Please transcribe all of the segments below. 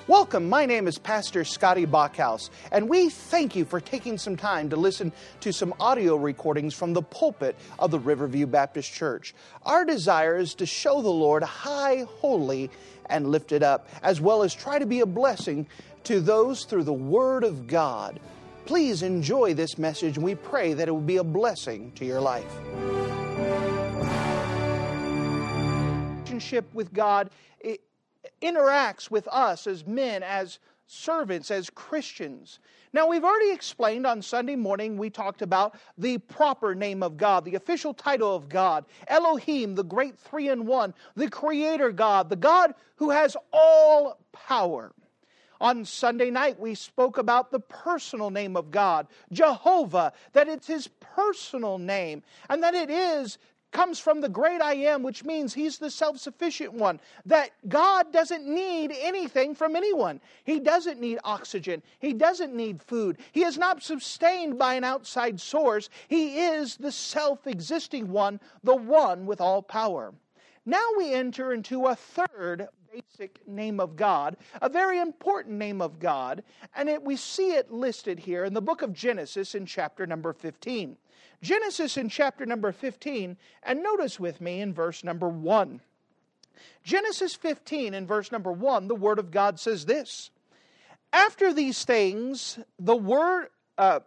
Welcome, my name is Pastor Scotty Bachhaus, and we thank you for taking some time to listen to some audio recordings from the pulpit of the Riverview Baptist Church. Our desire is to show the Lord high, holy, and lifted up, as well as try to be a blessing to those through the Word of God. Please enjoy this message, and we pray that it will be a blessing to your life. Relationship with God interacts with us as men, as servants, as Christians. Now, we've already explained on Sunday morning, we talked about the proper name of God, the official title of God, Elohim, the great three-in-one, the Creator God, the God who has all power. On Sunday night, we spoke about the personal name of God, Jehovah, that it's His personal name, and that it comes from the great I Am, which means He's the self-sufficient one, that God doesn't need anything from anyone. He doesn't need oxygen. He doesn't need food. He is not sustained by an outside source. He is the self-existing one, the one with all power. Now we enter into a third basic name of God, a very important name of God, and we see it listed here in the book of Genesis in chapter number 15. Genesis in chapter number 15, and notice with me in verse number 1. Genesis 15 in verse number 1, the Word of God says this: After these things, the word of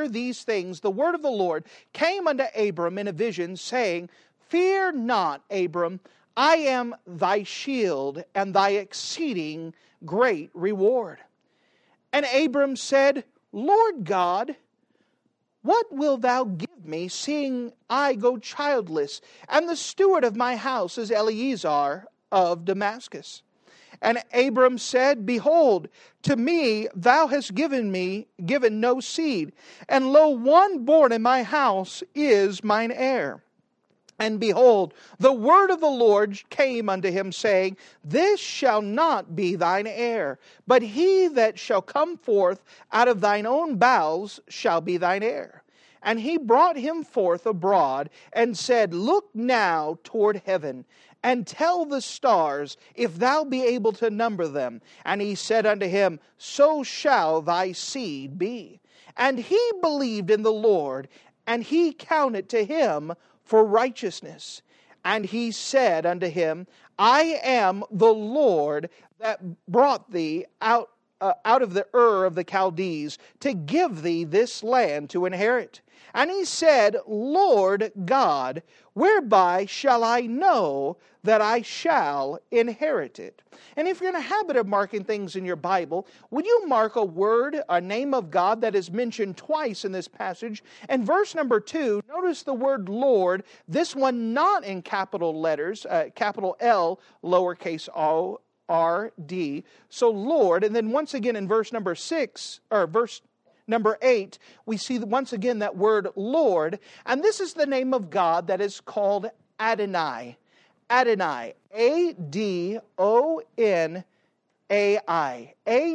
the Lord came unto Abram in a vision, saying, Fear not, Abram, I am thy shield and thy exceeding great reward. And Abram said, Lord God, what wilt thou give me, seeing I go childless, and the steward of my house is Eliezer of Damascus? And Abram said, Behold, to me thou hast given no seed, and lo, one born in my house is mine heir. And behold, the word of the Lord came unto him, saying, This shall not be thine heir, but he that shall come forth out of thine own bowels shall be thine heir. And he brought him forth abroad, and said, Look now toward heaven, and tell the stars, if thou be able to number them. And he said unto him, So shall thy seed be. And he believed in the Lord, and He counted to him for righteousness. And he said unto him, I am the Lord that brought thee out of the Ur of the Chaldees to give thee this land to inherit. And he said, Lord God, whereby shall I know that I shall inherit it? And if you're in a habit of marking things in your Bible, would you mark a word, a name of God that is mentioned twice in this passage? And verse number 2, notice the word Lord, this one not in capital letters, capital L, lowercase o, R, D. So Lord, and then once again in verse number 8, we see once again that word Lord, and this is the name of God that is called Adonai. Adonai, A-D-O-N-A-I.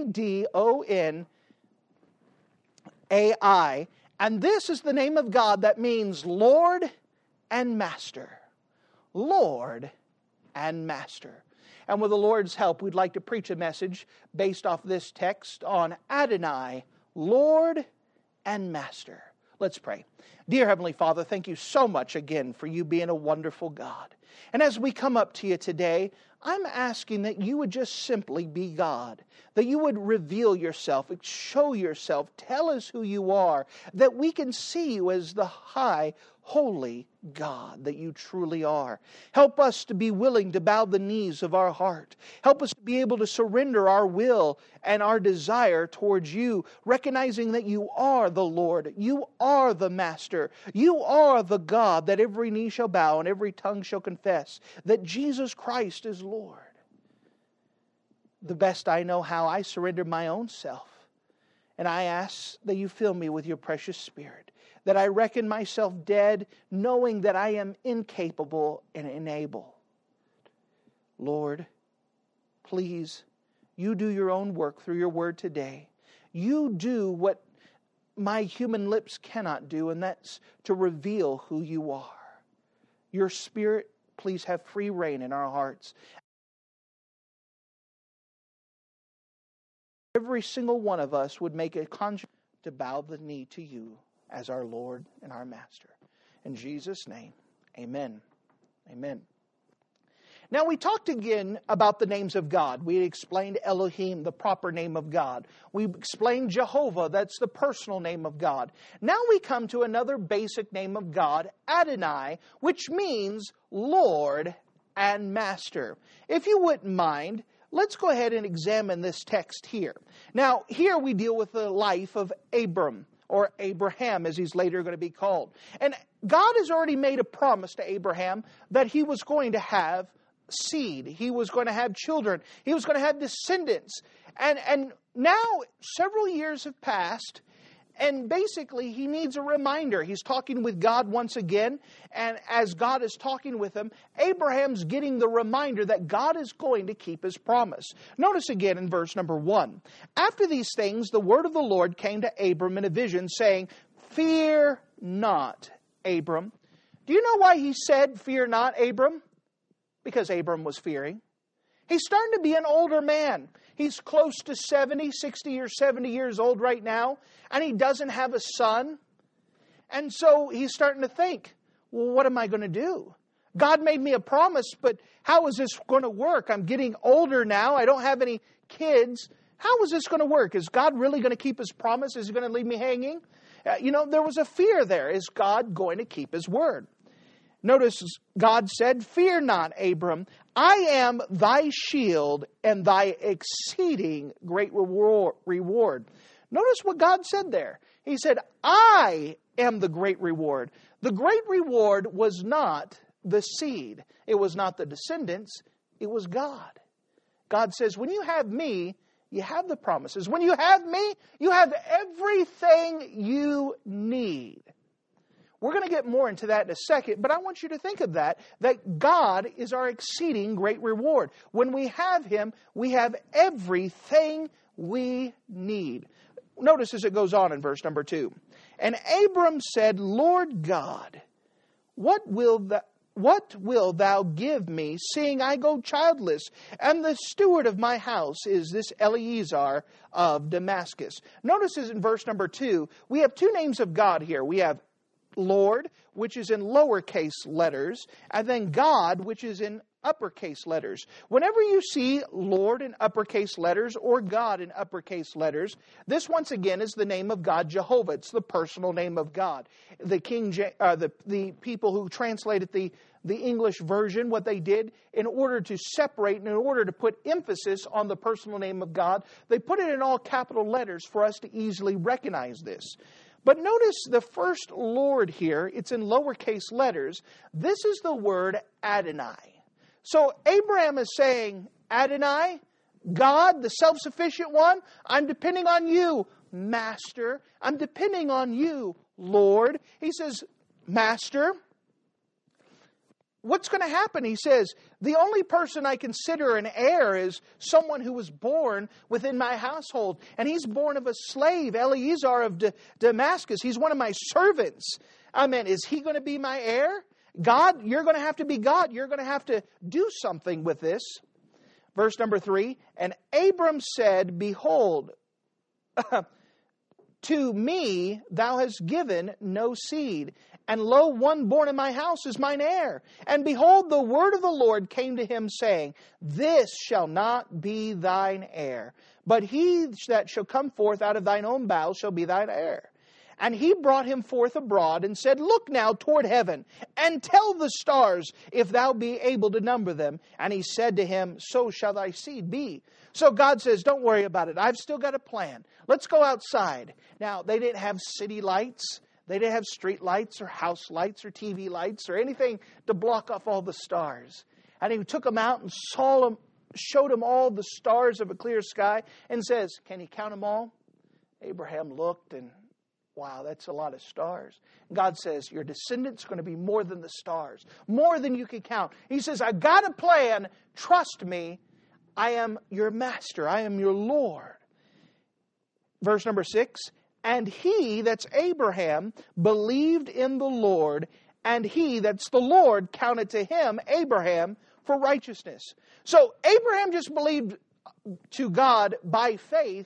A-D-O-N-A-I. And this is the name of God that means Lord and Master. Lord and Master. And with the Lord's help, we'd like to preach a message based off this text on Adonai, Lord and Master. Let's pray. Dear Heavenly Father, thank you so much again for you being a wonderful God. And as we come up to you today, I'm asking that you would just simply be God, that you would reveal yourself, show yourself, tell us who you are, that we can see you as the high, holy God that you truly are. Help us to be willing to bow the knees of our heart. Help us to be able to surrender our will and our desire towards you, recognizing that you are the Lord, you are the Master, you are the God that every knee shall bow and every tongue shall confess that Jesus Christ is Lord. The best I know how, I surrender my own self, and I ask that you fill me with your precious Spirit, that I reckon myself dead, knowing that I am incapable and unable. Lord, please, you do your own work through your word today. You do what my human lips cannot do, and that's to reveal who you are. Your Spirit, please have free reign in our hearts. every single one of us would make a conscience to bow the knee to you as our Lord and our Master. In Jesus' name, amen. Amen. Now we talked again about the names of God. We explained Elohim, the proper name of God. We explained Jehovah, that's the personal name of God. Now we come to another basic name of God, Adonai, which means Lord and Master. If you wouldn't mind, let's go ahead and examine this text here. Now, here we deal with the life of Abram, or Abraham, as he's later going to be called. And God has already made a promise to Abraham that he was going to have seed. He was going to have children. He was going to have descendants. And now several years have passed, and basically he needs a reminder. He's talking with God once again, and as God is talking with him, Abraham's getting the reminder that God is going to keep his promise. Notice again in verse number 1. After these things, the word of the Lord came to Abram in a vision, saying, "Fear not, Abram." Do you know why he said, "Fear not, Abram"? Because Abram was fearing. He's starting to be an older man. He's close to 60 or 70 years old right now, and he doesn't have a son. And so he's starting to think, well, what am I going to do? God made me a promise, but how is this going to work? I'm getting older now. I don't have any kids. How is this going to work? Is God really going to keep his promise? Is he going to leave me hanging? There was a fear there. Is God going to keep his word? Notice God said, "Fear not, Abram. I am thy shield and thy exceeding great reward." Notice what God said there. He said, "I am the great reward." The great reward was not the seed. It was not the descendants. It was God. God says, when you have me, you have the promises. When you have me, you have everything you need. We're going to get more into that in a second, but I want you to think of that God is our exceeding great reward. When we have him, we have everything we need. Notice as it goes on in verse number 2. And Abram said, "Lord God, what will thou give me, seeing I go childless, and the steward of my house is this Eliezer of Damascus?" Notice in verse number 2, we have two names of God here. We have Lord, which is in lowercase letters, and then God, which is in uppercase letters. Whenever you see Lord in uppercase letters or God in uppercase letters, this once again is the name of God, Jehovah. It's the personal name of God. The people who translated the English version, what they did, in order to separate and in order to put emphasis on the personal name of God, they put it in all capital letters for us to easily recognize this. But notice the first Lord here, it's in lowercase letters. This is the word Adonai. So Abraham is saying, Adonai, God, the self-sufficient one, I'm depending on you, Master. I'm depending on you, Lord. He says, Master, what's going to happen? He says, the only person I consider an heir is someone who was born within my household. And he's born of a slave, Eliezer of Damascus. He's one of my servants. Is he going to be my heir? God, you're going to have to be God. You're going to have to do something with this. Verse number 3, and Abram said, behold, to me thou hast given no seed, and lo, one born in my house is mine heir. And behold, the word of the Lord came to him, saying, this shall not be thine heir, but he that shall come forth out of thine own bowels shall be thine heir. And he brought him forth abroad and said, look now toward heaven, and tell the stars, if thou be able to number them. And he said to him, so shall thy seed be. So God says, don't worry about it. I've still got a plan. Let's go outside. Now, they didn't have city lights. They didn't have street lights or house lights or TV lights or anything to block off all the stars. And he took them out and showed him all the stars of a clear sky and says, can you count them all? Abraham looked and, wow, that's a lot of stars. God says, your descendants are going to be more than the stars, more than you can count. He says, I got a plan. Trust me. I am your master. I am your Lord. Verse number 6, and he, that's Abraham, believed in the Lord, and he, that's the Lord, counted to him, Abraham, for righteousness. So Abraham just believed to God by faith,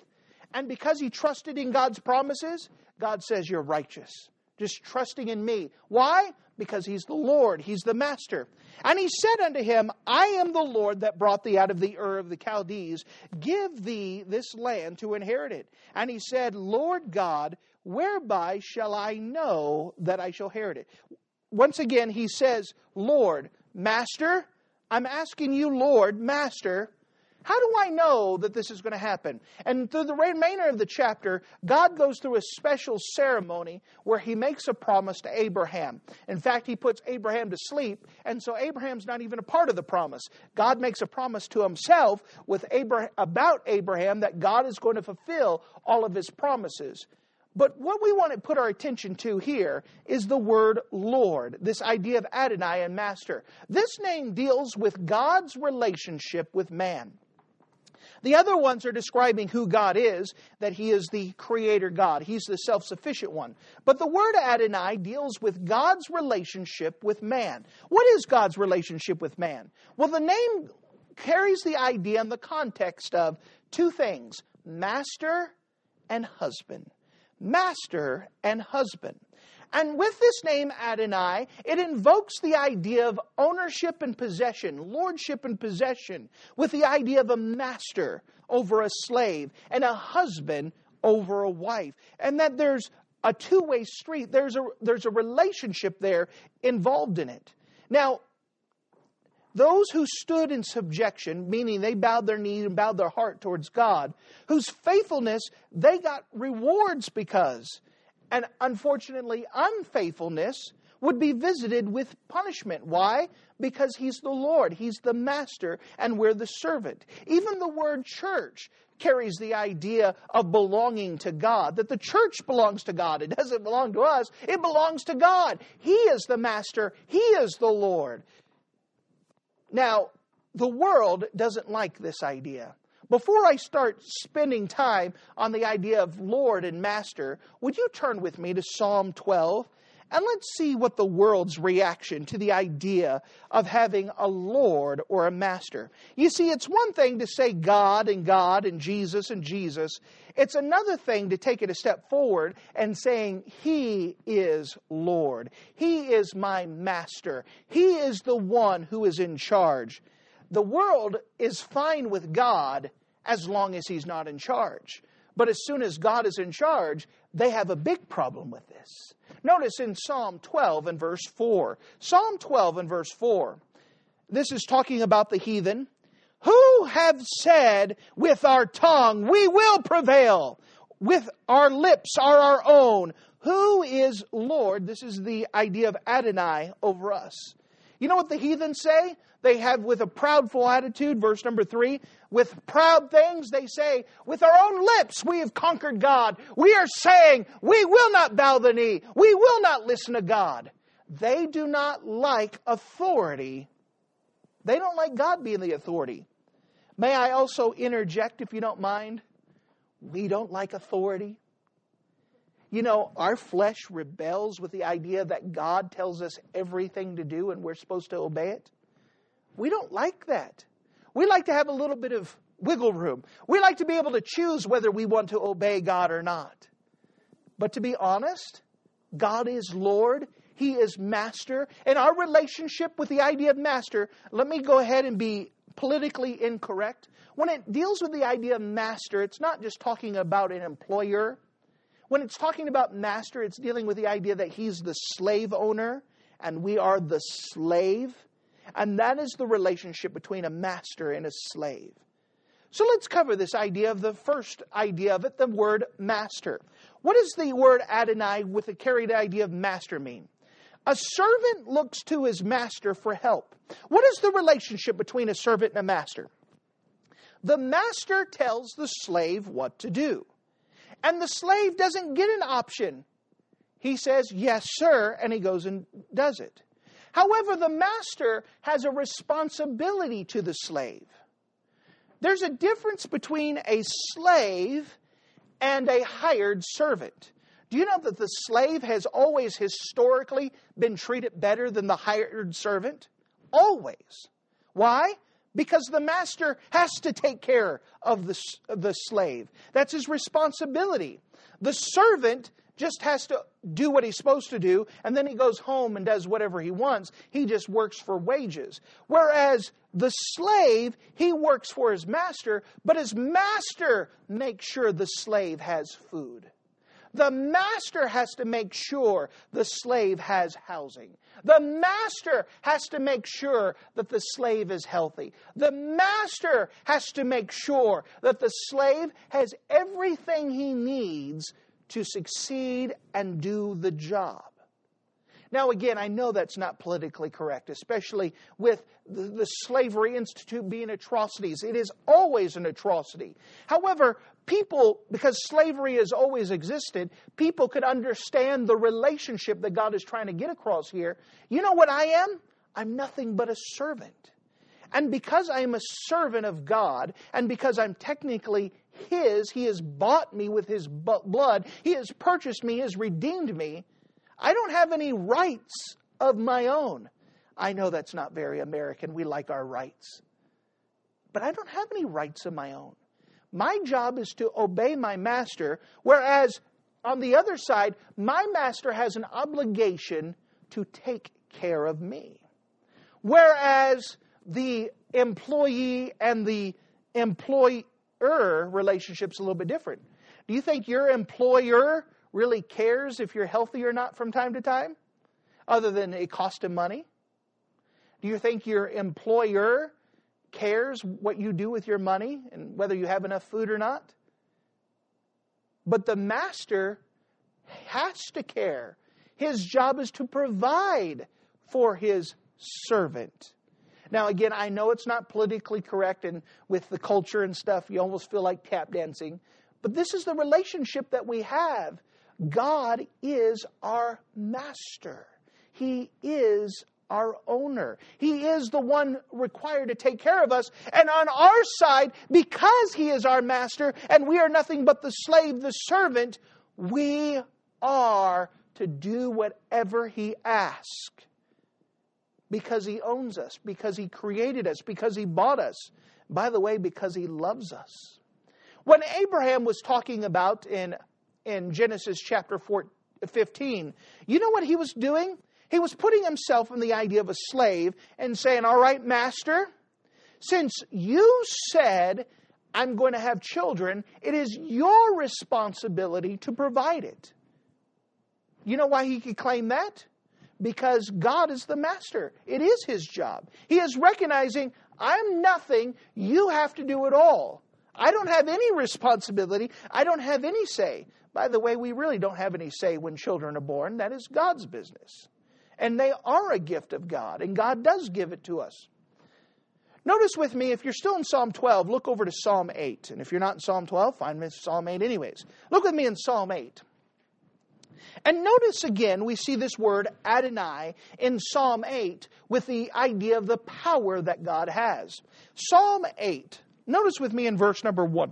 And because he trusted in God's promises, God says, you're righteous. Just trusting in me. Why? Because he's the Lord. He's the master. And he said unto him, I am the Lord that brought thee out of the Ur of the Chaldees. Give thee this land to inherit it. And he said, Lord God, whereby shall I know that I shall inherit it? Once again, he says, Lord, Master, I'm asking you, Lord, Master, how do I know that this is going to happen? And through the remainder of the chapter, God goes through a special ceremony where he makes a promise to Abraham. In fact, he puts Abraham to sleep, and so Abraham's not even a part of the promise. God makes a promise to himself about Abraham that God is going to fulfill all of his promises. But what we want to put our attention to here is the word Lord, this idea of Adonai and Master. This name deals with God's relationship with man. The other ones are describing who God is, that he is the creator God. He's the self-sufficient one. But the word Adonai deals with God's relationship with man. What is God's relationship with man? Well, the name carries the idea and the context of two things, master and husband. Master and husband. And with this name Adonai, it invokes the idea of ownership and possession, lordship and possession, with the idea of a master over a slave and a husband over a wife. And that there's a two-way street. There's a relationship there involved in it. Now, those who stood in subjection, meaning they bowed their knee and bowed their heart towards God, whose faithfulness they got rewards because. And unfortunately, unfaithfulness would be visited with punishment. Why? Because he's the Lord, he's the master, and we're the servant. Even the word church carries the idea of belonging to God, that the church belongs to God. It doesn't belong to us, it belongs to God. He is the master, he is the Lord. Now, the world doesn't like this idea. Before I start spending time on the idea of Lord and Master, would you turn with me to Psalm 12? And let's see what the world's reaction to the idea of having a Lord or a Master. You see, it's one thing to say God and Jesus and Jesus. It's another thing to take it a step forward and saying He is Lord. He is my Master. He is the one who is in charge. The world is fine with God as long as He's not in charge. But as soon as God is in charge, they have a big problem with this. Notice in Psalm 12 and verse 4. Psalm 12 and verse 4. This is talking about the heathen. Who have said with our tongue, we will prevail. With our lips are our own. Who is Lord? This is the idea of Adonai over us. You know what the heathen say? They have with a proudful attitude, verse number 3, with proud things they say, with our own lips we have conquered God. We are saying we will not bow the knee. We will not listen to God. They do not like authority. They don't like God being the authority. May I also interject, if you don't mind? We don't like authority. You know, our flesh rebels with the idea that God tells us everything to do and we're supposed to obey it. We don't like that. We like to have a little bit of wiggle room. We like to be able to choose whether we want to obey God or not. But to be honest, God is Lord. He is Master. And our relationship with the idea of Master, let me go ahead and be politically incorrect. When it deals with the idea of Master, it's not just talking about an employer. When it's talking about Master, it's dealing with the idea that He's the slave owner and we are the slave. And that is the relationship between a master and a slave. So let's cover this idea of the first idea of it, the word master. What does the word Adonai with the carried idea of master mean? A servant looks to his master for help. What is the relationship between a servant and a master? The master tells the slave what to do. And the slave doesn't get an option. He says, yes, sir, and he goes and does it. However, the master has a responsibility to the slave. There's a difference between a slave and a hired servant. Do you know that the slave has always historically been treated better than the hired servant? Always. Why? because the master has to take care of the slave. That's his responsibility. The servant just has to do what he's supposed to do, and then he goes home and does whatever he wants. He just works for wages. Whereas the slave, he works for his master, but his master makes sure the slave has food. The master has to make sure the slave has housing. The master has to make sure that the slave is healthy. The master has to make sure that the slave has everything he needs to succeed and do the job. Now again, I know that's not politically correct, especially with the Slavery Institute being atrocities. It is always an atrocity. However, people, because slavery has always existed, people could understand the relationship that God is trying to get across here. You know what I am? I'm nothing but a servant. And because I am a servant of God, and because I'm technically His, He has bought me with His blood, He has purchased me, He has redeemed me, I don't have any rights of my own. I know that's not very American. We like our rights. But I don't have any rights of my own. My job is to obey my master, whereas on the other side, my master has an obligation to take care of me. Whereas the employee and the employer relationship's a little bit different. Do you think your employer really cares if you're healthy or not from time to time? Other than it costs him money? Do you think your employer cares what you do with your money and whether you have enough food or not? But the master has to care. His job is to provide for his servant. Now again, I know it's not politically correct, and with the culture and stuff, you almost feel like tap dancing. But this is the relationship that we have. God is our master. He is our owner. He is the one required to take care of us. And on our side, because He is our master and we are nothing but the slave, the servant, we are to do whatever He asks. Because He owns us, because He created us, because He bought us. By the way, because He loves us. When Abraham was talking about in Genesis chapter 15, you know what he was doing? He was putting himself in the idea of a slave and saying, all right, master, since you said I'm going to have children, it is your responsibility to provide it. You know why he could claim that? Because God is the master. It is His job. He is recognizing, I'm nothing, you have to do it all. I don't have any responsibility. I don't have any say. By the way, we really don't have any say when children are born. That is God's business. And they are a gift of God, and God does give it to us. Notice with me, if you're still in Psalm 12, look over to Psalm 8. And if you're not in Psalm 12, find Psalm 8 anyways. Look with me in Psalm 8. And notice again, we see this word Adonai in Psalm 8 with the idea of the power that God has. Psalm 8, notice with me in verse number 1.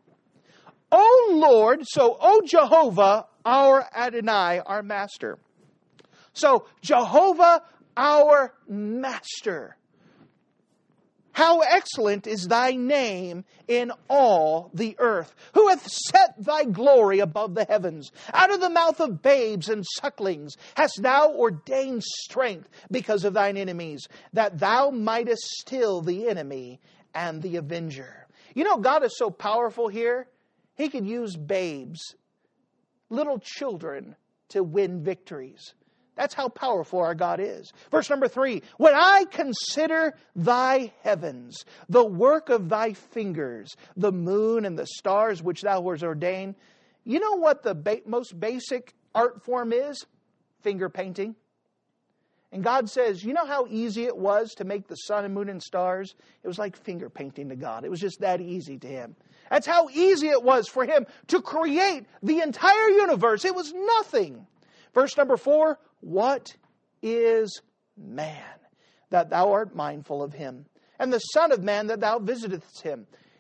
O Lord, so O Jehovah, our Adonai, our master. So Jehovah, our master. How excellent is thy name in all the earth, who hath set thy glory above the heavens. Out of the mouth of babes and sucklings hast thou ordained strength because of thine enemies, that thou mightest still the enemy and the avenger. You know, God is so powerful here, He could use babes, little children, to win victories. That's how powerful our God is. Verse number 3, when I consider thy heavens, the work of thy fingers, the moon and the stars which thou hast ordained. You know what the most basic art form is? Finger painting. And God says, you know how easy it was to make the sun and moon and stars? It was like finger painting to God. It was just that easy to Him. That's how easy it was for Him to create the entire universe. It was nothing. Verse number 4, what is man, that thou art mindful of him? And the Son of Man, that thou visitest him?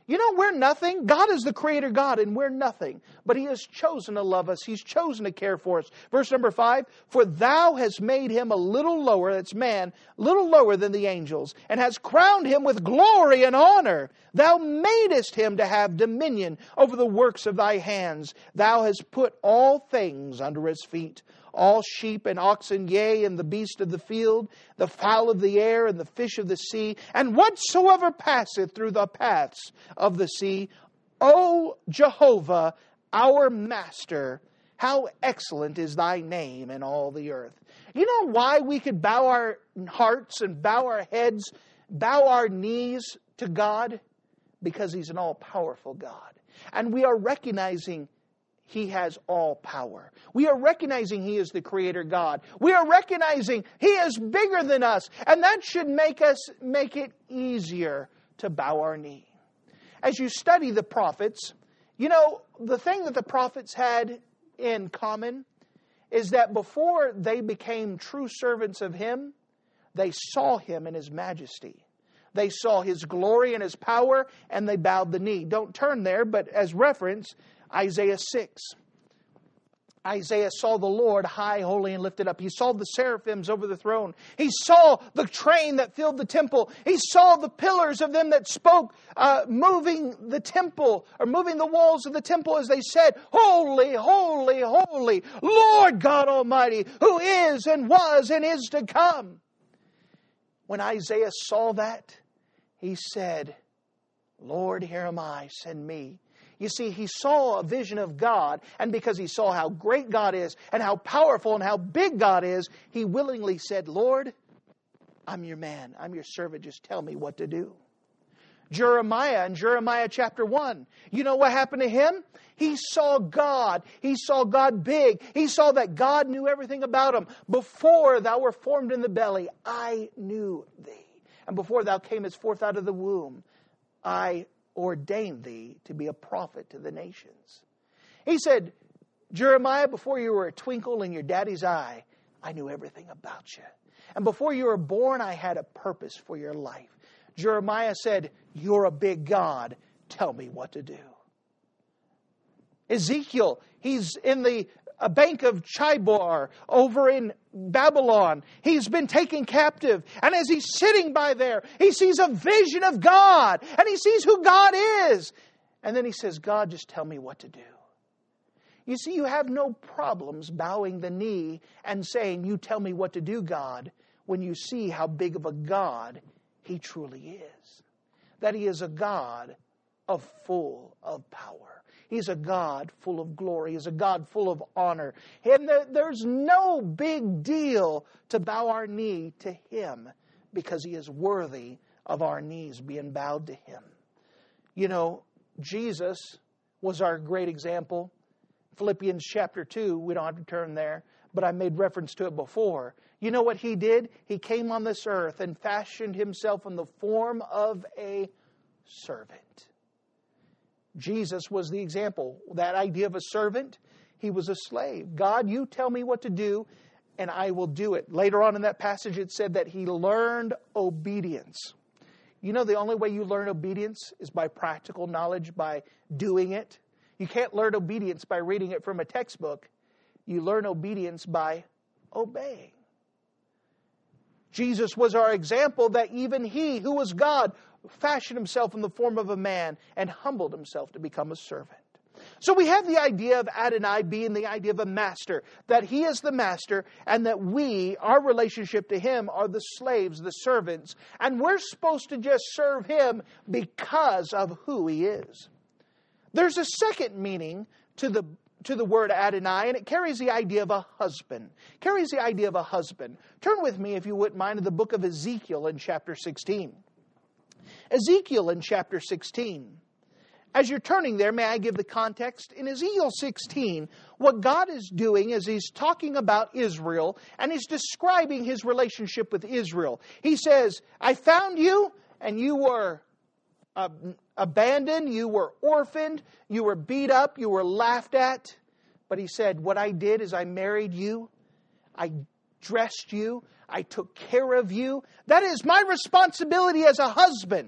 You know, we're nothing. God is the Creator God, and we're nothing. But He has chosen to love us. He's chosen to care for us. Verse number 5, for thou hast made him a little lower, that's man, little lower than the angels, and hast crowned him with glory and honor. Thou madest him to have dominion over the works of thy hands. Thou hast put all things under his feet. All sheep and oxen, yea, and the beast of the field, the fowl of the air, and the fish of the sea, and whatsoever passeth through the paths of the sea. O Jehovah, our Master, how excellent is thy name in all the earth. You know why we could bow our hearts and bow our heads, bow our knees to God? Because He's an all-powerful God. And we are recognizing He has all power. We are recognizing He is the Creator God. We are recognizing He is bigger than us. And that should make it easier to bow our knee. As you study the prophets, you know, the thing that the prophets had in common is that before they became true servants of Him, they saw Him in His majesty. They saw His glory and His power, and they bowed the knee. Don't turn there, but as reference, Isaiah 6. Isaiah saw the Lord high, holy, and lifted up. He saw the seraphims over the throne. He saw the train that filled the temple. He saw the pillars of them that spoke, moving the temple, or moving the walls of the temple as they said, Holy, holy, holy, Lord God Almighty, who is and was and is to come. When Isaiah saw that, he said, Lord, here am I, send me. You see, he saw a vision of God, and because he saw how great God is, and how powerful and how big God is, he willingly said, Lord, I'm your man, I'm your servant, just tell me what to do. Jeremiah, in Jeremiah chapter 1, you know what happened to him? He saw God. He saw God big. He saw that God knew everything about him. Before thou were formed in the belly, I knew thee. And before thou camest forth out of the womb, I ordained thee to be a prophet to the nations. He said, Jeremiah, before you were a twinkle in your daddy's eye, I knew everything about you. And before you were born, I had a purpose for your life. Jeremiah said, you're a big God. Tell me what to do. Ezekiel, he's in the bank of Chibor over in Babylon. He's been taken captive. And as he's sitting by there, he sees a vision of God. And he sees who God is. And then he says, God, just tell me what to do. You see, you have no problems bowing the knee and saying, you tell me what to do, God, when you see how big of a God He truly is. That He is a God full of power. He's a God full of glory. He's a God full of honor. And there's no big deal to bow our knee to Him because He is worthy of our knees being bowed to Him. You know, Jesus was our great example. Philippians chapter 2, we don't have to turn there, but I made reference to it before. You know what He did? He came on this earth and fashioned Himself in the form of a servant. Jesus was the example. That idea of a servant, He was a slave. God, you tell me what to do, and I will do it. Later on in that passage, it said that He learned obedience. You know, the only way you learn obedience is by practical knowledge, by doing it. You can't learn obedience by reading it from a textbook. You learn obedience by obeying. Jesus was our example that even He, who was God, fashioned Himself in the form of a man and humbled Himself to become a servant. So we have the idea of Adonai being the idea of a master, that He is the master and that we, our relationship to Him, are the slaves, the servants, and we're supposed to just serve Him because of who He is. There's a second meaning to the word Adonai, and it carries the idea of a husband. Carries the idea of a husband. Turn with me, if you wouldn't mind, to the book of Ezekiel in chapter 16. Ezekiel in chapter 16. As you're turning there, may I give the context? In Ezekiel 16, what God is doing is He's talking about Israel, and He's describing His relationship with Israel. He says, I found you, and you were abandoned, you were orphaned, you were beat up, you were laughed at. But He said, what I did is I married you, I dressed you, I took care of you. That is my responsibility as a husband.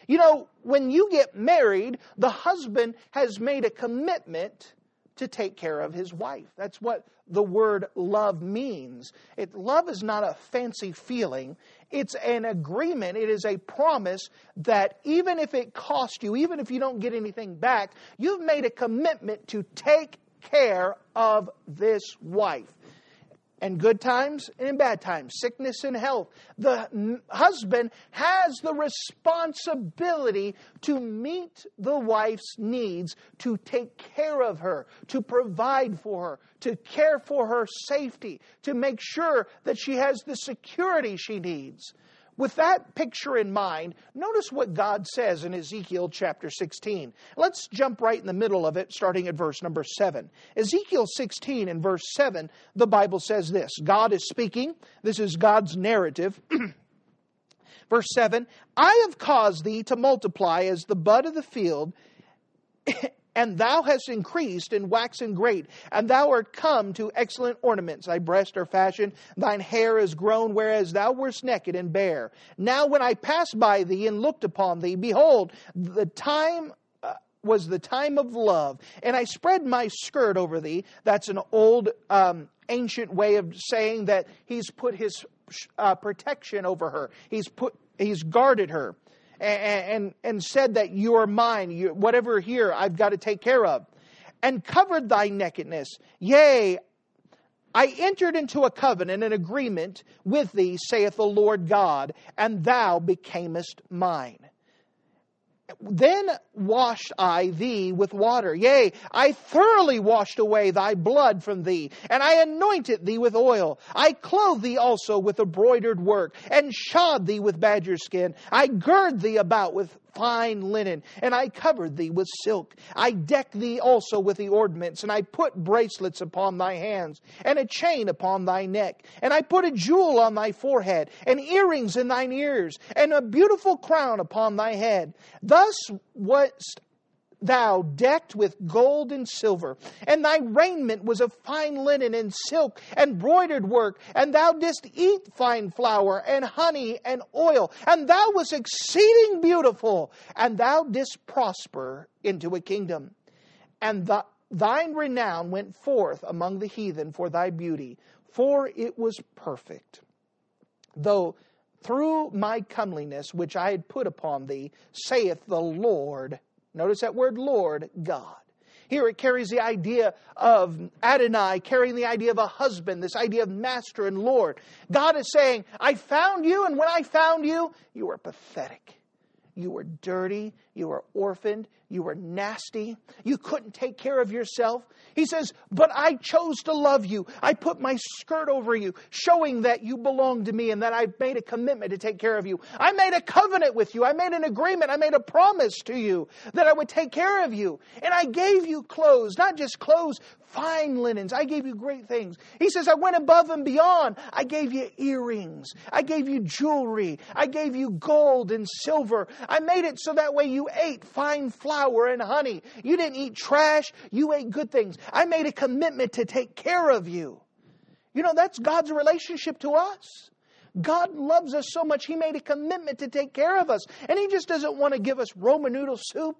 You know, when you get married, the husband has made a commitment to take care of his wife. That's what the word love means. Love is not a fancy feeling. It's an agreement. It is a promise that even if it costs you, even if you don't get anything back, you've made a commitment to take care of this wife. And good times and in bad times, sickness and health. The husband has the responsibility to meet the wife's needs, to take care of her, to provide for her, to care for her safety, to make sure that she has the security she needs. With that picture in mind, notice what God says in Ezekiel chapter 16. Let's jump right in the middle of it, starting at verse number 7. Ezekiel 16 and verse 7, the Bible says this. God is speaking. This is God's narrative. Verse 7, I have caused thee to multiply as the bud of the field, and thou hast increased and waxen great, and thou art come to excellent ornaments. Thy breasts are fashioned, thine hair is grown, whereas thou wast naked and bare. Now when I passed by thee and looked upon thee, behold, the time was the time of love, and I spread my skirt over thee. That's an old ancient way of saying that he's put his protection over her. He's guarded her. And said that you are mine, whatever here I've got to take care of. And covered thy nakedness. Yea, I entered into a covenant, an agreement with thee, saith the Lord God, and thou becamest mine. Then washed I thee with water. Yea, I thoroughly washed away thy blood from thee, and I anointed thee with oil. I clothed thee also with embroidered work, and shod thee with badger skin. I gird thee about with fine linen, and I covered thee with silk. I decked thee also with the ornaments, and I put bracelets upon thy hands, and a chain upon thy neck. And I put a jewel on thy forehead, and earrings in thine ears, and a beautiful crown upon thy head. Thus wast thou decked with gold and silver, and thy raiment was of fine linen and silk and broidered work, and thou didst eat fine flour and honey and oil, and thou wast exceeding beautiful, and thou didst prosper into a kingdom. And thine renown went forth among the heathen for thy beauty, for it was perfect. Though through my comeliness which I had put upon thee, saith the Lord. Notice that word Lord, God. Here it carries the idea of Adonai, carrying the idea of a husband, this idea of master and Lord. God is saying, I found you, and when I found you, you were pathetic. You were dirty. You were orphaned. You were nasty. You couldn't take care of yourself. He says, but I chose to love you. I put my skirt over you, showing that you belong to me and that I've made a commitment to take care of you. I made a covenant with you. I made an agreement. I made a promise to you that I would take care of you. And I gave you clothes, not just clothes, fine linens. I gave you great things. He says, I went above and beyond. I gave you earrings. I gave you jewelry. I gave you gold and silver. I made it so that way you ate fine flour and honey. You didn't eat trash. You ate good things. I made a commitment to take care of you. You know, that's God's relationship to us. God loves us so much, He made a commitment to take care of us. And He just doesn't want to give us Roman noodle soup.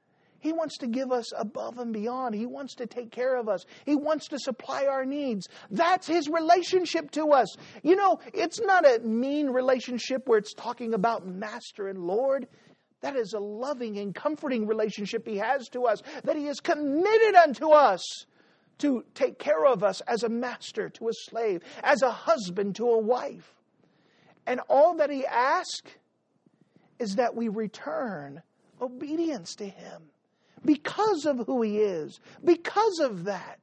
He wants to give us above and beyond. He wants to take care of us. He wants to supply our needs. That's His relationship to us. You know, it's not a mean relationship where it's talking about master and Lord. That is a loving and comforting relationship He has to us, that He is committed unto us to take care of us as a master to a slave, as a husband to a wife. And all that He asks is that we return obedience to Him because of who He is, because of that.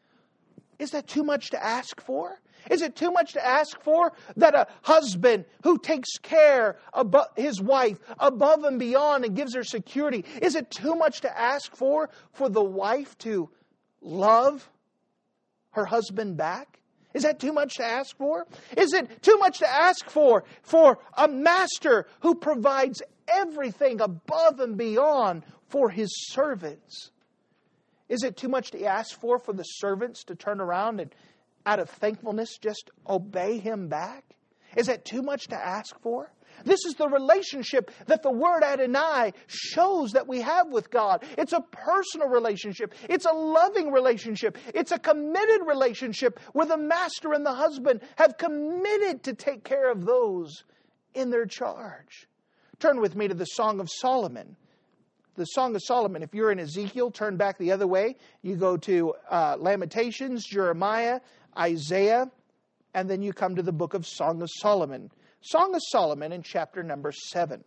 Is that too much to ask for? Is it too much to ask for that a husband who takes care of his wife above and beyond and gives her security? Is it too much to ask for the wife to love her husband back? Is that too much to ask for? Is it too much to ask for a master who provides everything above and beyond for his servants? Is it too much to ask for the servants to turn around and out of thankfulness just obey him back? Is that too much to ask for? This is the relationship that the word Adonai shows that we have with God. It's a personal relationship. It's a loving relationship. It's a committed relationship where the master and the husband have committed to take care of those in their charge. Turn with me to the Song of Solomon. The Song of Solomon, if you're in Ezekiel, turn back the other way. You go to Lamentations, Jeremiah, Isaiah, and then you come to the book of Song of Solomon. Song of Solomon in chapter number 7.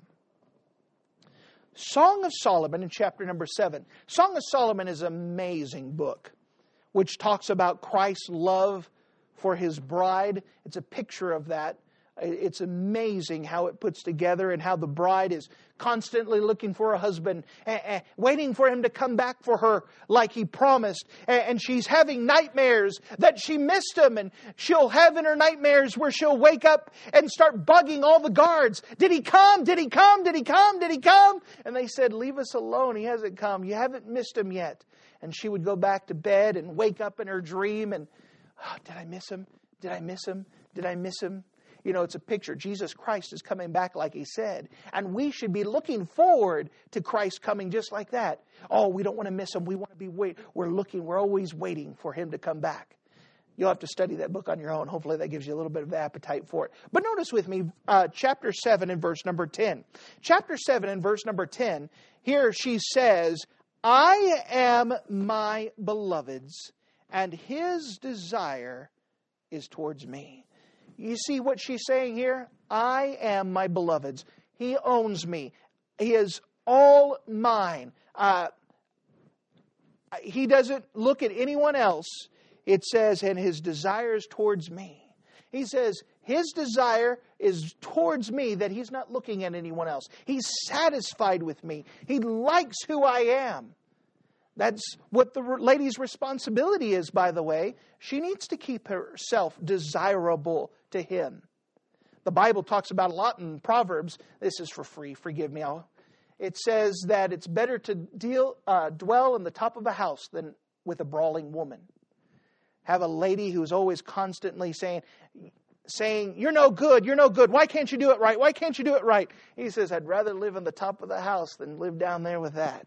Song of Solomon in chapter number 7. Song of Solomon is an amazing book, which talks about Christ's love for His bride. It's a picture of that. It's amazing how it puts together and how the bride is constantly looking for a husband, waiting for him to come back for her like he promised. And she's having nightmares that she missed him. And she'll have in her nightmares where she'll wake up and start bugging all the guards. Did he come? Did he come? Did he come? Did he come? And they said, leave us alone. He hasn't come. You haven't missed him yet. And she would go back to bed and wake up in her dream and, oh, did I miss him? Did I miss him? Did I miss him? You know, it's a picture. Jesus Christ is coming back like He said. And we should be looking forward to Christ coming just like that. Oh, we don't want to miss Him. We want to be we're always waiting for Him to come back. You'll have to study that book on your own. Hopefully that gives you a little bit of appetite for it. But notice with me, chapter 7 and verse number 10. Chapter 7 and verse number 10, here she says, I am my beloved's, and his desire is towards me. You see what she's saying here? I am my beloved's. He owns me. He is all mine. He doesn't look at anyone else. It says, and his desire is towards me. He says, his desire is towards me, that he's not looking at anyone else. He's satisfied with me. He likes who I am. That's what the lady's responsibility is, by the way. She needs to keep herself desirable to him. The Bible talks about a lot in Proverbs. This is for free, forgive me. It says that it's better to dwell in the top of a house than with a brawling woman. Have a lady who's always constantly saying, you're no good, you're no good. Why can't you do it right? Why can't you do it right? He says, I'd rather live on the top of the house than live down there with that.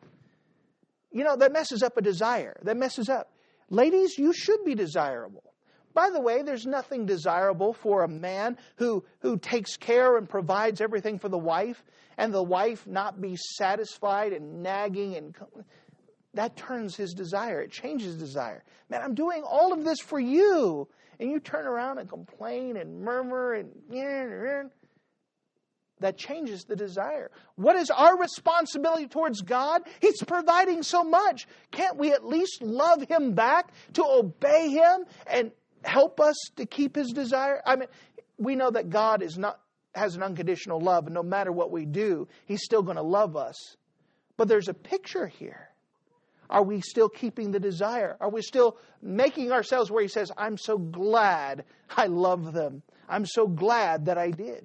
You know, that messes up a desire. That messes up. Ladies, you should be desirable. By the way, there's nothing desirable for a man who takes care and provides everything for the wife, and the wife not be satisfied and nagging, and that turns his desire. It changes desire. Man, I'm doing all of this for you. And you turn around and complain and murmur and that changes the desire. What is our responsibility towards God? He's providing so much. Can't we at least love Him back, to obey Him and help us to keep His desire? I mean, we know that God has an unconditional love, and no matter what we do, He's still going to love us. But there's a picture here. Are we still keeping the desire? Are we still making ourselves where He says, I'm so glad I love them. I'm so glad that I did.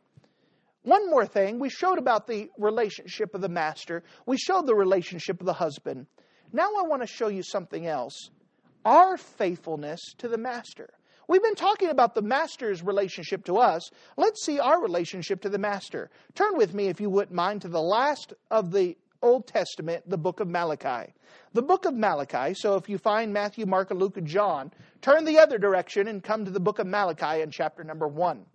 One more thing, we showed about the relationship of the master. We showed the relationship of the husband. Now I want to show you something else. Our faithfulness to the master. We've been talking about the master's relationship to us. Let's see our relationship to the master. Turn with me, if you wouldn't mind, to the last of the Old Testament, the book of Malachi. The book of Malachi, so if you find Matthew, Mark, Luke, and John, turn the other direction and come to the book of Malachi in chapter number 1.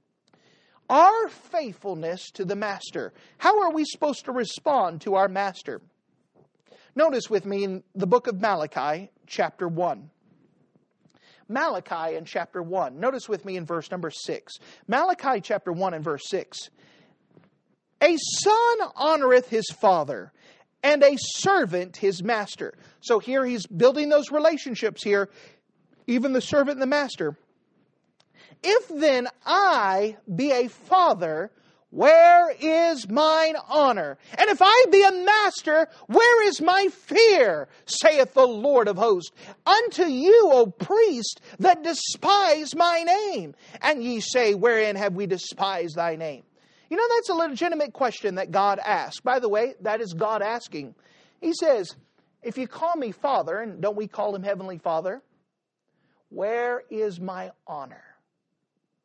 Our faithfulness to the master. How are we supposed to respond to our master? Notice with me in the book of Malachi, chapter 1. Malachi in chapter 1. Notice with me in verse number 6. Malachi chapter 1 and verse 6. A son honoreth his father, and a servant his master. So here he's building those relationships here, even the servant and the master. If then I be a father, where is mine honor? And if I be a master, where is my fear? Saith the Lord of hosts. Unto you, O priest, that despise my name. And ye say, wherein have we despised thy name? You know, that's a legitimate question that God asks. By the way, that is God asking. He says, if you call me Father, and don't we call Him Heavenly Father? Where is my honor?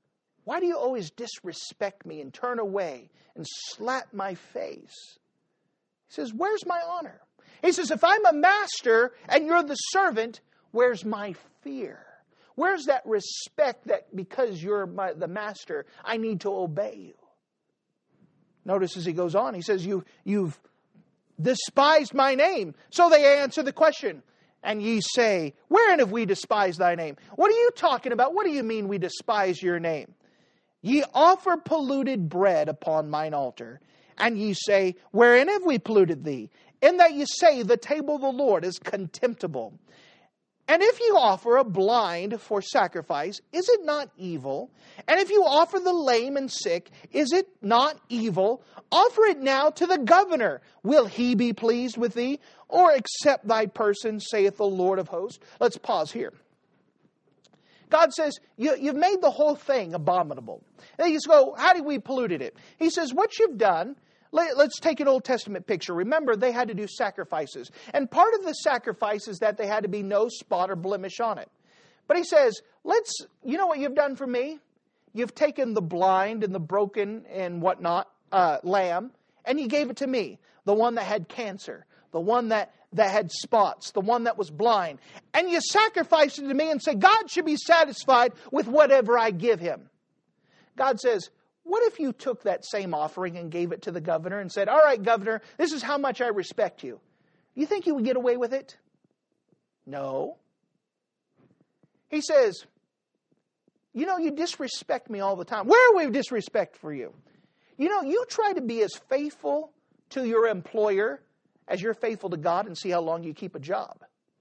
Why do you always disrespect me and turn away and slap my face? He says, where's my honor? He says, if I'm a master and you're the servant, where's my fear? Where's that respect that because you're the master, I need to obey you? Notice as he goes on, he says, you've despised my name. So they answer the question, and ye say, wherein have we despised thy name? What are you talking about? What do you mean we despise your name? Ye offer polluted bread upon mine altar, and ye say, wherein have we polluted thee? In that ye say, the table of the Lord is contemptible. And if you offer a blind for sacrifice, is it not evil? And if you offer the lame and sick, is it not evil? Offer it now to the governor. Will he be pleased with thee? Or accept thy person, saith the Lord of hosts? Let's pause here. God says, you've made the whole thing abominable. And you go, how did we polluted it? He says, what you've done, let's take an Old Testament picture. Remember, they had to do sacrifices. And part of the sacrifice is that they had to be no spot or blemish on it. But he says, you know what you've done for me? You've taken the blind and the broken and whatnot, lamb, and you gave it to me. The one that had cancer, the one that had spots, the one that was blind. And you sacrificed it to me and say, God should be satisfied with whatever I give him. God says, what if you took that same offering and gave it to the governor and said, all right, governor, this is how much I respect you. You think you would get away with it? No. He says, you disrespect me all the time. Where are we disrespect for you? You try to be as faithful to your employer as you're faithful to God and see how long you keep a job.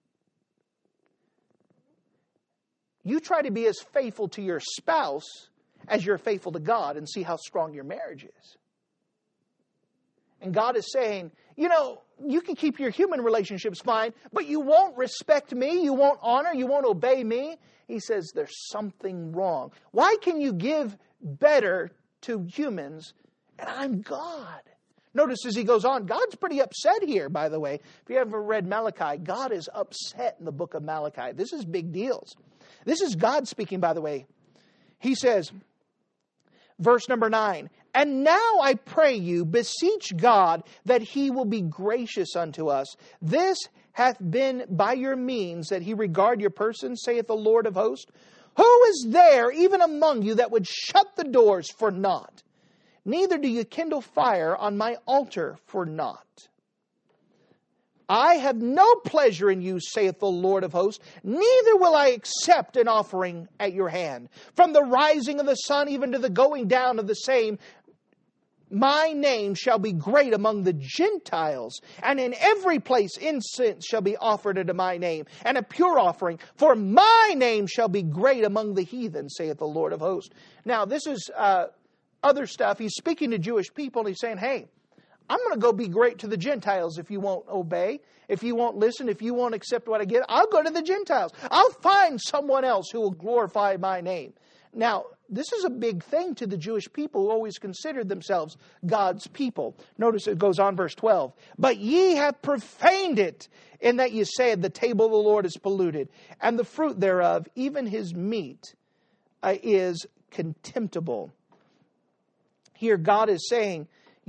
You try to be as faithful to your spouse as you're faithful to God and see how strong your marriage is. And God is saying, you can keep your human relationships fine, but you won't respect me, you won't honor, you won't obey me. He says there's something wrong. Why can you give better to humans and I'm God? Notice as he goes on, God's pretty upset here, by the way. If you ever read Malachi, God is upset in the book of Malachi. This is big deals. This is God speaking, by the way. He says, verse number 9, and now I pray you, beseech God that he will be gracious unto us. This hath been by your means that he regard your person, saith the Lord of hosts. Who is there even among you that would shut the doors for naught? Neither do you kindle fire on my altar for naught. I have no pleasure in you, saith the Lord of hosts, neither will I accept an offering at your hand. From the rising of the sun even to the going down of the same, my name shall be great among the Gentiles, and in every place incense shall be offered unto my name, and a pure offering, for my name shall be great among the heathen, saith the Lord of hosts. Now this is other stuff. He's speaking to Jewish people and he's saying, hey, I'm going to go be great to the Gentiles if you won't obey, if you won't listen, if you won't accept what I give. I'll go to the Gentiles. I'll find someone else who will glorify my name. Now, this is a big thing to the Jewish people who always considered themselves God's people. Notice it goes on, verse 12. But ye have profaned it, in that ye say, the table of the Lord is polluted, and the fruit thereof, even his meat, is contemptible. Here God is saying,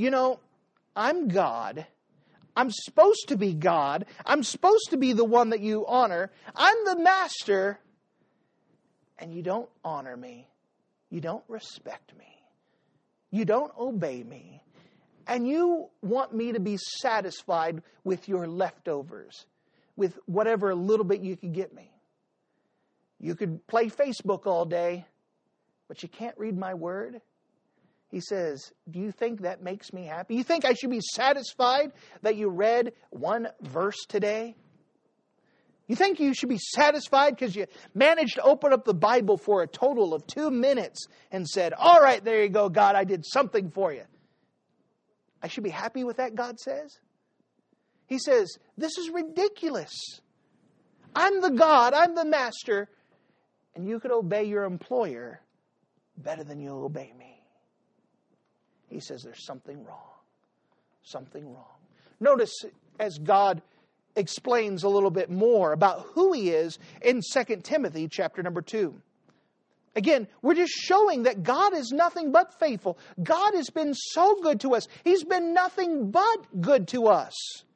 I'm God. I'm supposed to be God. I'm supposed to be the one that you honor. I'm the master. And you don't honor me. You don't respect me. You don't obey me. And you want me to be satisfied with your leftovers, with whatever little bit you could get me. You could play Facebook all day, but you can't read my word. He says, do you think that makes me happy? You think I should be satisfied that you read one verse today? You think you should be satisfied because you managed to open up the Bible for a total of 2 minutes and said, all right, there you go, God, I did something for you. I should be happy with that, God says? He says, this is ridiculous. I'm the God, I'm the master, and you could obey your employer better than you'll obey me. He says there's something wrong. Something wrong. Notice as God explains a little bit more about who he is in 2 Timothy chapter number 2. Again, we're just showing that God is nothing but faithful. God has been so good to us. He's been nothing but good to us.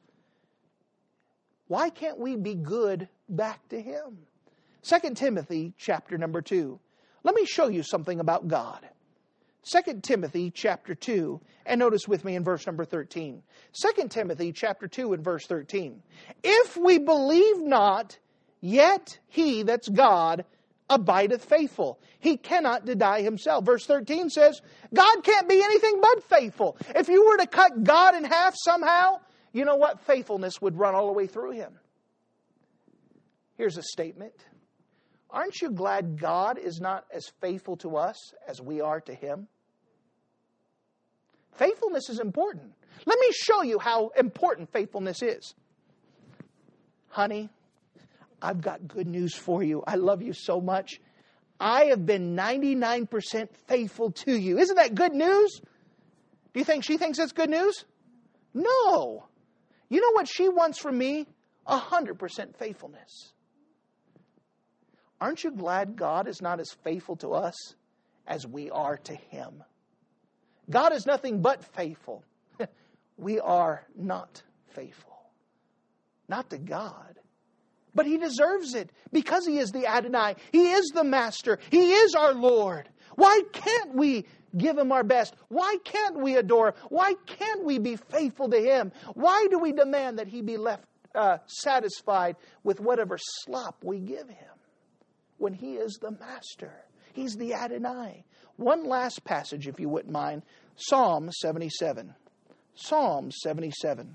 Why can't we be good back to Him? 2 Timothy chapter number 2. Let me show you something about God. 2 Timothy chapter 2, and notice with me in verse number 13. 2 Timothy chapter 2 and verse 13. If we believe not, yet He, that's God, abideth faithful. He cannot deny Himself. Verse 13 says, God can't be anything but faithful. If you were to cut God in half somehow, you know what? Faithfulness would run all the way through Him. Here's a statement. Aren't you glad God is not as faithful to us as we are to Him? Faithfulness is important. Let me show you how important faithfulness is. Honey, I've got good news for you. I love you so much. I have been 99% faithful to you. Isn't that good news? Do you think she thinks that's good news? No. You know what she wants from me? 100% faithfulness. Aren't you glad God is not as faithful to us as we are to Him? God is nothing but faithful. We are not faithful. Not to God. But He deserves it because He is the Adonai. He is the Master. He is our Lord. Why can't we give Him our best? Why can't we adore Him? Why can't we be faithful to Him? Why do we demand that He be left satisfied with whatever slop we give Him when He is the Master? He's the Adonai. One last passage, if you wouldn't mind. Psalm 77. Psalm 77.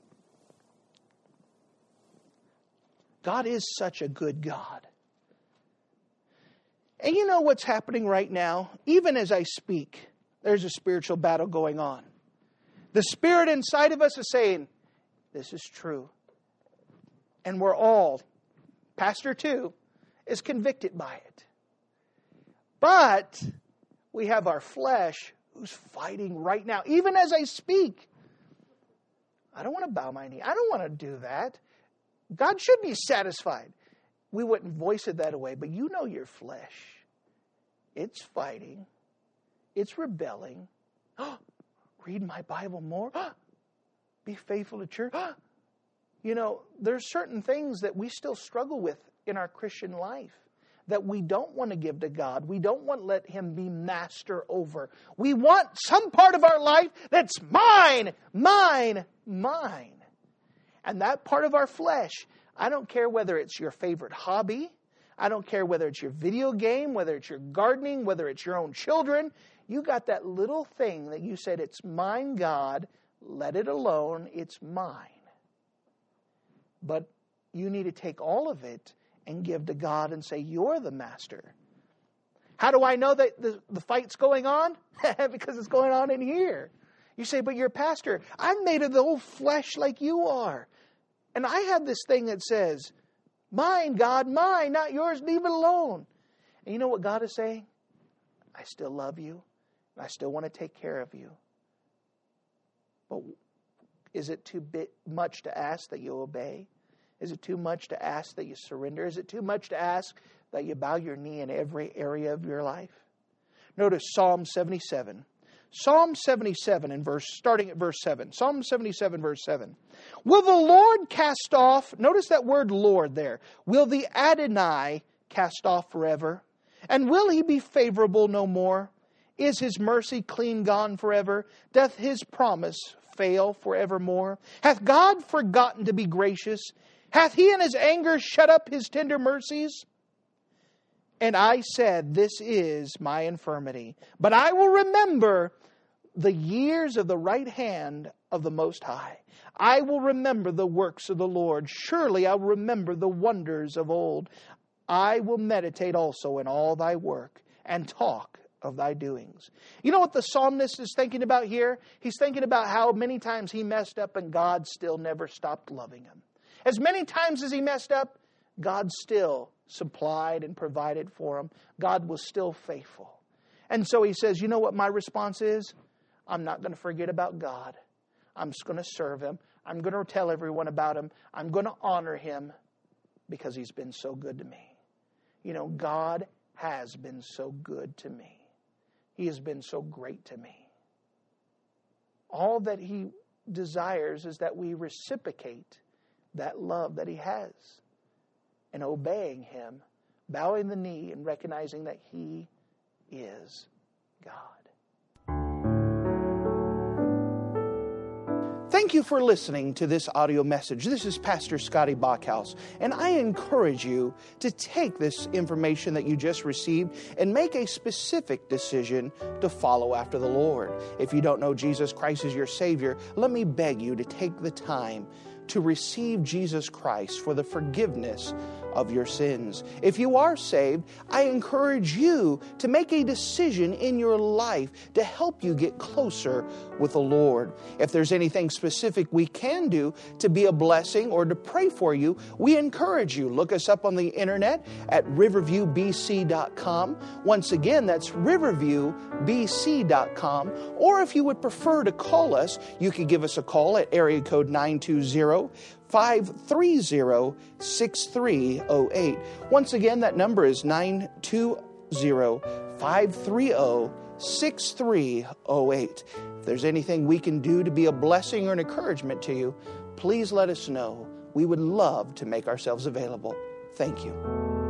God is such a good God. And you know what's happening right now? Even as I speak, there's a spiritual battle going on. The Spirit inside of us is saying, this is true. And we're all, Pastor too, is convicted by it. But we have our flesh who's fighting right now. Even as I speak, I don't want to bow my knee. I don't want to do that. God should be satisfied. We wouldn't voice it that way, but you know your flesh. It's fighting. It's rebelling. Read my Bible more. Be faithful to church. You know, there's certain things that we still struggle with in our Christian life that we don't want to give to God. We don't want to let Him be master over. We want some part of our life that's mine, mine, mine. And that part of our flesh, I don't care whether it's your favorite hobby. I don't care whether it's your video game, whether it's your gardening, whether it's your own children. You got that little thing that you said, it's mine, God. Let it alone. It's mine. But you need to take all of it and give to God and say, you're the master. How do I know that the fight's going on? Because it's going on in here. You say, but you're a pastor. I'm made of the old flesh like you are. And I have this thing that says, mine, God, mine, not yours, leave it alone. And you know what God is saying? I still love you. And I still want to take care of you. But is it too much to ask that you obey? Is it too much to ask that you surrender? Is it too much to ask that you bow your knee in every area of your life? Notice Psalm 77. Psalm 77 starting at verse 7. Psalm 77 verse 7. Will the Lord cast off, notice that word Lord there. Will the Adonai cast off forever? And will He be favorable no more? Is His mercy clean gone forever? Doth His promise fail forevermore? Hath God forgotten to be gracious? Hath He in His anger shut up His tender mercies? And I said, this is my infirmity. But I will remember the years of the right hand of the Most High. I will remember the works of the Lord. Surely I will remember the wonders of old. I will meditate also in all thy work and talk of thy doings. You know what the psalmist is thinking about here? He's thinking about how many times he messed up and God still never stopped loving him. As many times as he messed up, God still supplied and provided for him. God was still faithful. And so he says, you know what my response is? I'm not going to forget about God. I'm just going to serve Him. I'm going to tell everyone about Him. I'm going to honor Him because He's been so good to me. You know, God has been so good to me. He has been so great to me. All that He desires is that we reciprocate that love that He has, and obeying Him, bowing the knee and recognizing that He is God. Thank you for listening to this audio message. This is Pastor Scotty Bachhaus, and I encourage you to take this information that you just received and make a specific decision to follow after the Lord. If you don't know Jesus Christ as your Savior, let me beg you to take the time to receive Jesus Christ for the forgiveness of your sins. If you are saved, I encourage you to make a decision in your life to help you get closer with the Lord. If there's anything specific we can do to be a blessing or to pray for you, we encourage you. Look us up on the internet at riverviewbc.com. Once again, that's riverviewbc.com. Or if you would prefer to call us, you can give us a call at area code 920-530-6308. Once again, that number is 920-530-6308. If there's anything we can do to be a blessing or an encouragement to you, please let us know. We would love to make ourselves available. Thank you.